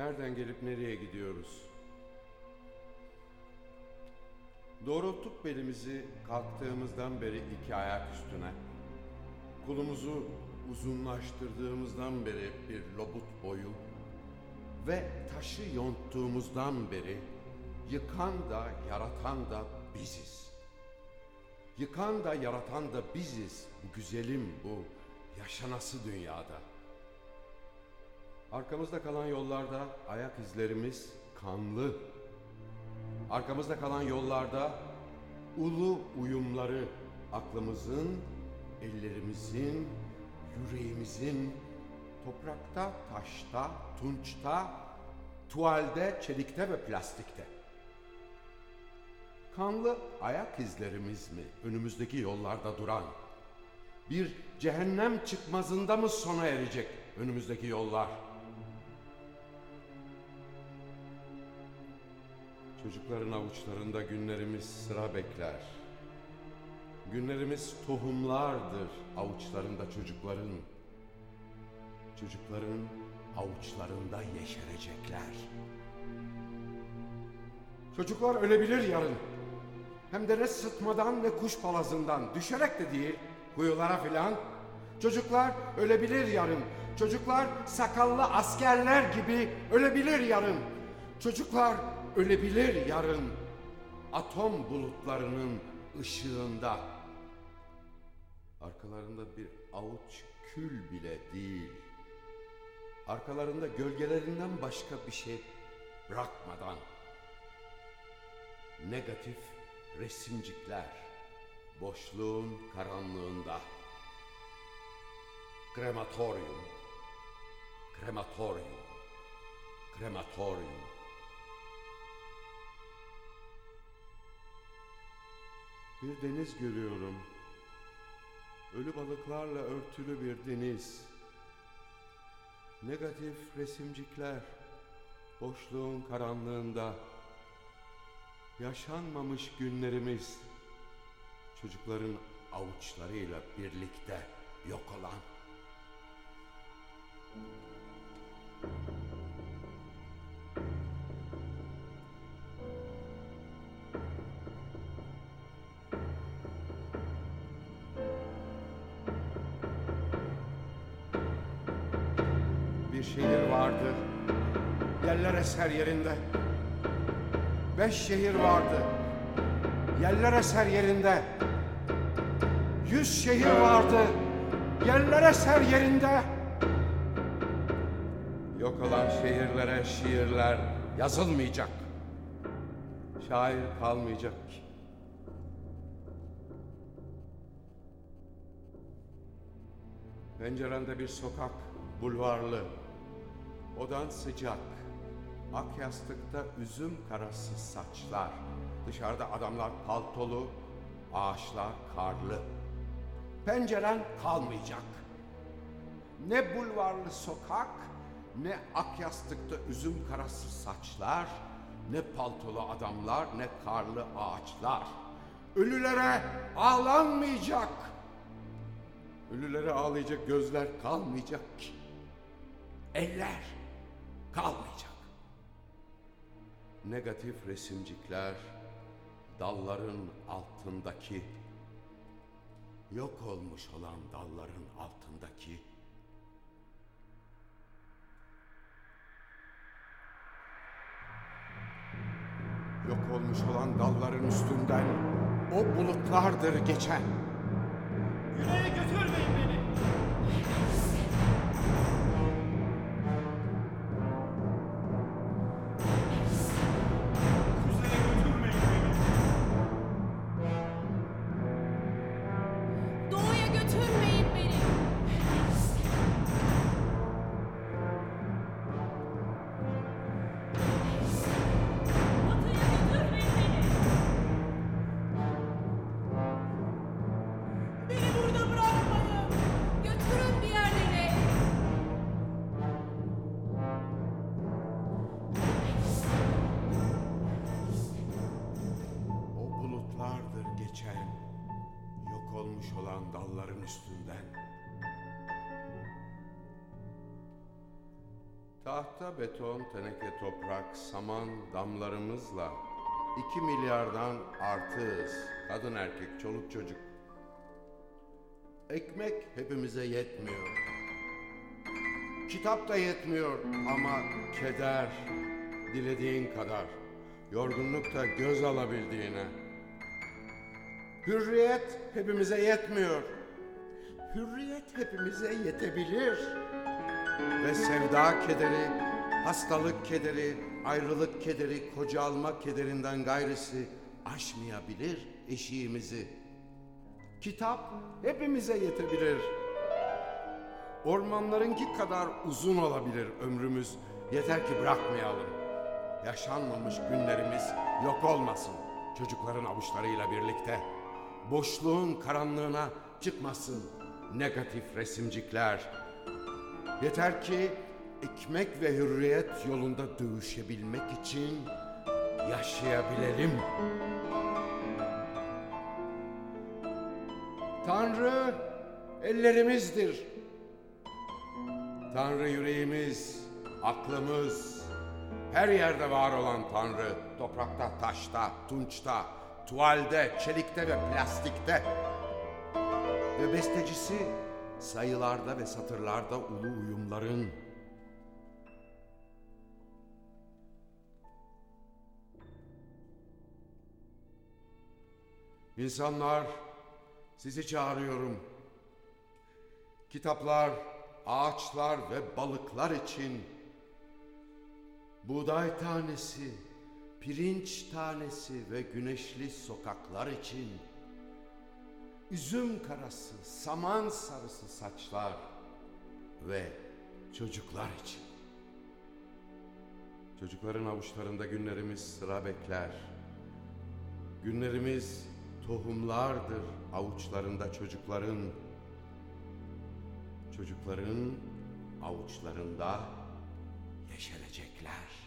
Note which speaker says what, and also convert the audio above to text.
Speaker 1: Nereden gelip nereye gidiyoruz? Doğrulttuk belimizi kalktığımızdan beri iki ayak üstüne. Kulumuzu uzunlaştırdığımızdan beri bir lobut boyu ve taşı yonttuğumuzdan beri yıkan da yaratan da biziz. Yıkan da yaratan da biziz bu güzelim, bu yaşanası dünyada. Arkamızda kalan yollarda ayak izlerimiz kanlı. Arkamızda kalan yollarda ulu uyumları aklımızın, ellerimizin, yüreğimizin toprakta, taşta, tunçta, tuvalde, çelikte ve plastikte. Kanlı ayak izlerimiz mi önümüzdeki yollarda duran? Bir cehennem çıkmazında mı sona erecek önümüzdeki yollar? Çocukların avuçlarında günlerimiz sıra bekler. Günlerimiz tohumlardır avuçlarında çocukların. Çocukların avuçlarında yeşerecekler. Çocuklar ölebilir yarın. Hem de ne sıtmadan ne kuş palazından, düşerek de değil, kuyulara filan. Çocuklar ölebilir yarın. Çocuklar sakallı askerler gibi ölebilir yarın. Çocuklar ölebilir yarın. Atom bulutlarının ışığında. Arkalarında bir avuç kül bile değil. Arkalarında gölgelerinden başka bir şey bırakmadan. Negatif resimcikler boşluğun karanlığında. Krematoryum, krematoryum, krematoryum. Bir deniz görüyorum. Ölü balıklarla örtülü bir deniz. Negatif resimcikler boşluğun karanlığında. Yaşanmamış günlerimiz çocukların avuçlarıyla birlikte yok olan. Bir şehir vardı, yerler eser yerinde. 5 şehir vardı, yerler eser yerinde. 100 şehir vardı, yerler eser yerinde. Yok olan şehirlere şiirler yazılmayacak. Şair kalmayacak ki. Pencerende bir sokak, bulvarlı. Odan sıcak. Ak yastıkta üzüm karası saçlar. Dışarıda adamlar paltolu, ağaçlar karlı. Penceren kalmayacak. Ne bulvarlı sokak, ne ak yastıkta üzüm karası saçlar, ne paltolu adamlar, ne karlı ağaçlar. Ölülere ağlanmayacak. Ölülere ağlayacak gözler kalmayacak ki. Eller kalmayacak. Negatif resimcikler dalların altındaki, yok olmuş olan dalların altındaki, yok olmuş olan dalların üstünden o bulutlardır geçen.
Speaker 2: Güneye götürmeyin beni. Kuzeye götürmeyin beni.
Speaker 3: Doğuya götürmeyin beni. Batıya götürmeyin beni. Beni burada bırakmayın. Götürün bir yerlere.
Speaker 1: O bulutlardır geçen, yok olmuş olan dalların üstünden. Tahta, beton, teneke, toprak, saman damlarımızla 2 milyardan artığız. Kadın erkek, çoluk çocuk. Ekmek hepimize yetmiyor. Kitap da yetmiyor ama keder dilediğin kadar. Yorgunluk da göz alabildiğine. Hürriyet hepimize yetmiyor. Hürriyet hepimize yetebilir. Ve sevda kederi, hastalık kederi, ayrılık kederi, koca alma kederinden gayrısı aşmayabilir eşiğimizi. Kitap hepimize yetebilir. Ormanlarınki kadar uzun olabilir ömrümüz. Yeter ki bırakmayalım. Yaşanmamış günlerimiz yok olmasın çocukların avuçlarıyla birlikte. Boşluğun karanlığına çıkmasın negatif resimcikler. Yeter ki ekmek ve hürriyet yolunda dövüşebilmek için yaşayabilelim. Tanrı ellerimizdir. Tanrı yüreğimiz, aklımız, her yerde var olan Tanrı. Toprakta, taşta, tunçta, tuvalde, çelikte ve plastikte. Ve bestecisi sayılarda ve satırlarda ulu uyumların. İnsanlar, sizi çağırıyorum. Kitaplar, ağaçlar ve balıklar için, buğday tanesi, pirinç tanesi ve güneşli sokaklar için, üzüm karası, saman sarısı saçlar ve çocuklar için. Çocukların avuçlarında günlerimiz sıra bekler. Günlerimiz tohumlardır avuçlarında çocukların. Çocukların avuçlarında yeşerecekler.